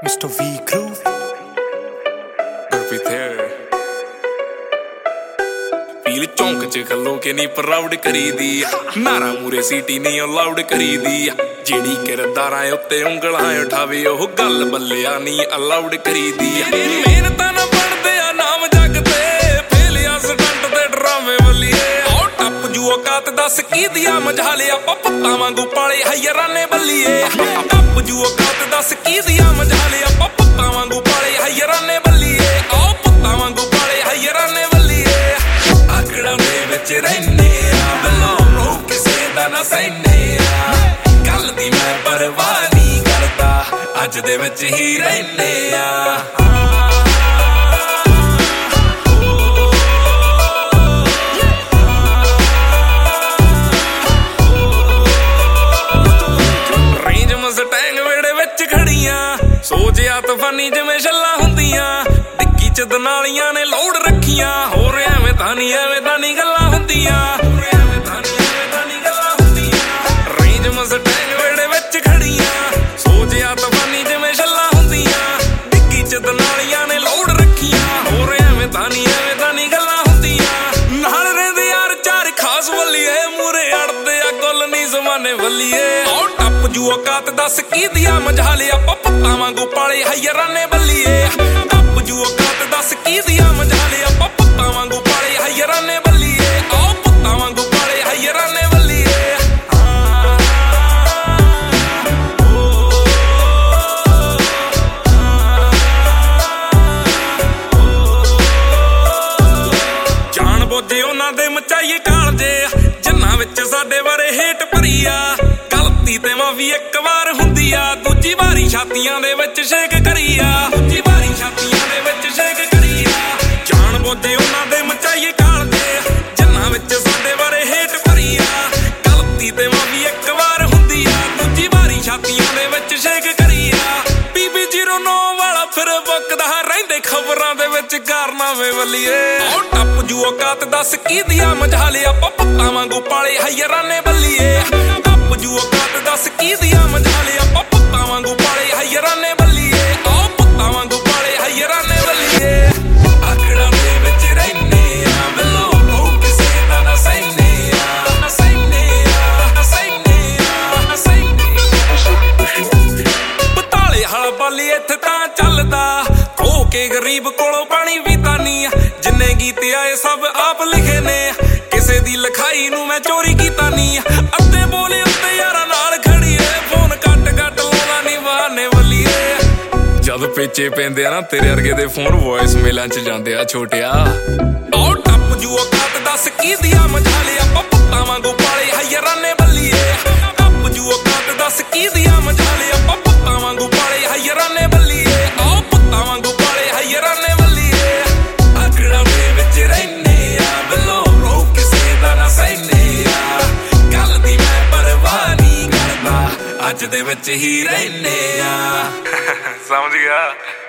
Mr. V Groove. Peel ਚੌਂਕ ਚ ਖਲੋ ਕੇ ਨੀ ਪ੍ਰਾਊਡ ਕਰੀਦੀ ਨਾਰਾ ਮੂਰੇ ਸੀਟੀ ਨੀ ਅਲਾਉਡ ਕਰੀਦੀ ਜਿਹੜੀ ਕਿਰਦਾਰਾਂ ਉੱਤੇ ਉਂਗਲਾਂ ਉਠਾਵੇ ਉਹ ਗੱਲ ਬੱਲਿਆ ਨੀ ਅਲਾਉਡ ਕਰੀਦੀ ਮਿਹਨਤਾਂ ਨਾ ਬਣਦੇ ਆ ਨਾਮ ਜੱਗ ਤੇ ਫੇਲਿਆ ਸਟੰਟ ਤੇ ਡਰਾਵੇ ਬੱਲੀਏ ਉਹ ਟੱਪ ਜੂ ਔਕਾਤ ਦੱਸ ਕੀ ਦਿਆ ਮਝਾਲੇ ਆਪਾਂ ਪੁੱਤਾਂ ਵਾਂਗੂ ਪਾਲੇ ਹਯਰਾਂ ਨੇ ਬੱਲੀਏ ਟੱਪ ਜੂ ਔਕਾਤ ਦੱਸ ਕੀ ਦਿਆ ਮਝਾਲੇ ਆਪਾਂ ਪੁੱਤਾਂ ਵਾਂਗੂ ਪਾਲੇ ਹਯਰਾਂ ਨੇ ਬੱਲੀਏ ਉਹ ਪੁੱਤਾਂ ਵਾਂਗੂ ਪਾਲੇ ਹਯਰਾਂ ਨੇ ਬੱਲੀਏ ਆਕੜਾਂ ਦੇ ਵਿੱਚ ਰਹਿੰਦੇ ਆ ਬਲੋਂ ਕਿਸੇ ਦਾ ਨਾ ਸਹਿੰਦੇ ਆ ਕੱਲ ਦੀ ਮੈਂ ਪਰਵਾਹ ਨਹੀਂ ਕਰਦਾ ਅੱਜ ਦੇ ਵਿੱਚ ਹੀ ਰਹਿੰਦੇ ਆ ਰੇਂਜ ਮਸਟੈਂਗ ਵੇੜੇ ਵਿੱਚ ਖੜੀਆਂ ਸੋਚਿਆ ਤੂਫਾਨੀ ਜਿਵੇਂ ਛੱਲਾਂ ਹੁੰਦੀਆਂ ਡਿੱਗੀ ਚ ਦਨਾਲੀਆਂ ਨੇ ਲੋੜ ਰੱਖੀਆਂ ਹੋਰ ਐਵੇਂ ਤਾਂ ਨਹੀਂ ਗੱਲਾਂ ਹੁੰਦੀਆਂ ਰੇਂਜ ਮਸਟੈਂਗ ਵੇੜੇ ਵਿੱਚ ਖੜੀਆਂ ਸੋਚਿਆ ਤੂਫਾਨੀ ਜਿਵੇਂ ਛੱਲਾਂ ਹੁੰਦੀਆਂ ਡਿੱਗੀ ਚ ਦਨਾਲੀਆਂ ਨੇ ਲੋੜ ਰੱਖੀਆਂ ਹੋਰ ਐਵੇਂ ਤਾਂ ਨਹੀਂ ਗੱਲਾਂ ਹੁੰਦੀਆਂ ਨਾਲ ਰਹਿੰਦੇ ਯਾਰ ਚਾਰ ਖਾਸ ਵੱਲੀਏ ਮੂਰੇ ਅੜਦੇ ਆ ਗੁੱਲ ਨੀ ਜ਼ਮਾਨੇ ਵੱਲੀਏ ਉਹ ਟੱਪ ਜੂ ਔਕਾਤ ਦੱਸ ਕੀ ਦਿਆ ਮਝਾਲੇ ਆਪਾਂ ਪੁੱਤਾਂ ਵਾਂਗੂ ਪਾਲੇ ਹਯਰਾਂ ਨੇ ਬੱਲੀਏ ਟੱਪ ਜੂ ਔਕਾਤ ਦੱਸ ਕੀ ਦਿਆ ਮਝਾਲੇ ਆਪਾਂ ਪੁੱਤਾਂ ਵਾਂਗੂ ਪਾਲੇ ਹਯਰਾਂ ਨੇ ਬੱਲੀਏ ਉਹ ਪੁੱਤਾਂ ਵਾਂਗੂ ਪਾਲੇ ਹਯਰਾਂ ਨੇ ਬੱਲੀਏ ਜਾਣ ਬੁੱਝੇ ਉਹਨਾਂ ਦੇ ਮਚਾਈਏ ਕਾਲਜੇ ਜਿੰਨਾਂ ਵਿੱਚ ਸਾਡੇ ਬਾਰੇ ਹੇਟ ਭਰੀ ਆ ਗਲਤੀ ਤੇ ਮਾਫੀ ਇੱਕ ਵਾਰ ਹੁੰਦੀ ਆ ਦੂਜੀ ਵਾਰੀ ਛਾਤੀਆਂ ਦੇ ਵਿੱਚ ਸ਼ੇਕ ਕਰੀ ਆ ਦੂਜੀ ਵਾਰੀ ਛਾਤੀਆਂ ਦੇ ਵਿੱਚ ਸ਼ੇਕ ਕਰੀ ਆ ਜਾਣ ਬੁੱਝੇ ਉਹਨਾਂ ਦੇ ਮਚਾਈਏ ਕਾਲਜੇ ਜਿੰਨਾਂ ਵਿੱਚ ਸਾਡੇ ਬਾਰੇ ਹੇਟ ਭਰੀ ਆ ਗਲਤੀ ਤੇ ਮਾਫੀ ਇੱਕ ਵਾਰ ਹੁੰਦੀ ਆ ਦੂਜੀ ਵਾਰੀ ਛਾਤੀਆਂ ਦੇ ਵਿੱਚ ਸ਼ੇਕ ਕਰੀ ਆ ਬੀਬੀ 09 ਵਾਲਾ ਫਿਰ ਬੁੱਕਦਾ ਰਹਿੰਦੇ ਖਬਰਾਂ ਦੇ ਵਿੱਚ ਕਾਰਨਾਮੇ ਵੱਲੀਏ ਉਹ ਟੱਪ ਜੂ ਔਕਾਤ ਦੱਸ ਕੀ ਦਿਆ ਮਝਾਲੇ ਆਪਾਂ ਪੁੱਤਾਂ ਵਾਂਗੂ ਪਾਲੇ ਹਯਰਾਂ ਨੇ ਬੱਲੀਏ ਟੱਪ ਜੂ ਔਕਾਤ ਦੱਸ ਕੀ ਦਿਆ ਮਝਾਲੇ ਆਪਾਂ ਪੁੱਤਾਂ ਵਾਂਗੂ ਪਾਲੇ ਹਯਰਾਂ ਨੇ ਬੱਲੀਏ ਉਹ ਪੁੱਤਾਂ ਵਾਂਗੂ ਪਾਲੇ ਹਯਰਾਂ ਨੇ ਬੱਲੀਏ ਆਕੜਾਂ ਦੇ ਵਿੱਚ ਰਹਿੰਦੇ ਆ ਬਲੋਂ ਕਿਸੇ ਦਾ ਨਾ ਸਹਿੰਦੇ ਆ ਬਤਾਲੇ ਹਲ ਬਾਲੀ ਇੱਥੇ ਤਾਂ ਚੱਲਦਾ ਹੋ ਕੇ ਗਰੀਬ ਕੋਲੋਂ ਪਾਣੀ ਪੀਤਾ ਨੀ ਜਿੰਨੇ ਗੀਤ ਆਏ ਸਭ ਆਪ ਲਿਖੇ ਨੇ ਕਿਸੇ ਦੀ ਲਿਖਾਈ ਨੂੰ ਮੈਂ ਚੋਰੀ ਕੀਤਾ ਨੀ ਅੱਧੇ ਬੋਲੇ ਉੱਤੇ ਯਾਰਾਂ ਨਾਲ ਖੜੀਏ ਫੋਨ ਕੱਟ ਲਾਉਣਾ ਨੀ ਬਹਾਨੇ ਵੱਲੀਏ ਜਦ ਪੇਚੇ ਪੈਂਦੇ ਆ ਨਾ ਤੇਰੇ ਵਰਗੇ ਦੇ ਫੋਨ ਵੌਇਸ ਮੇਲਾਂ ਚ ਜਾਂਦੇ ਆ ਛੋਟਿਆ ਉਹ ਟੱਪ ਜੂ ਔਕਾਤ ਦੱਸ ਕੀ ਦਿਆ ਮਝਾਲੇ ਆਪਾਂ ਪੁੱਤਾਂ ਵਾਂਗੂ ਪਾਲੇ ਹਯਰਾਂ ਨੇ ਬੱਲੀਏ ਟੱਪ ਜੂ ਔਕਾਤ ਦੱਸ ਕੀ ਦਿਆ ਮਝਾਲੇ ਆਪਾਂ ਪੁੱਤਾਂ ਵਾਂਗੂ ਪਾਲੇ ਹਯਰਾਂ ਨੇ ਬੱਲੀਏ ਉਹ ਪੁੱਤਾਂ ਵਾਂਗੂ ਪਾਲੇ ਹਯਰਾਂ ਨੇ ਬੱਲੀਏ ਆਕੜਾਂ ਦੇ ਵਿੱਚ ਰਹਿੰਦੇ ਆ ਬਲੋਂ ਕਿਸੇ ਦਾ ਨਾ ਸਹਿੰਦੇ ਆ ਕੱਲ ਦੀ ਮੈਂ ਪਰਵਾਹ ਨਹੀਂ ਕਰਦਾ ਅੱਜ ਦੇ ਵਿੱਚ ਹੀ ਰਹਿੰਦੇ ਆ ਸਮਝ ਗਿਆ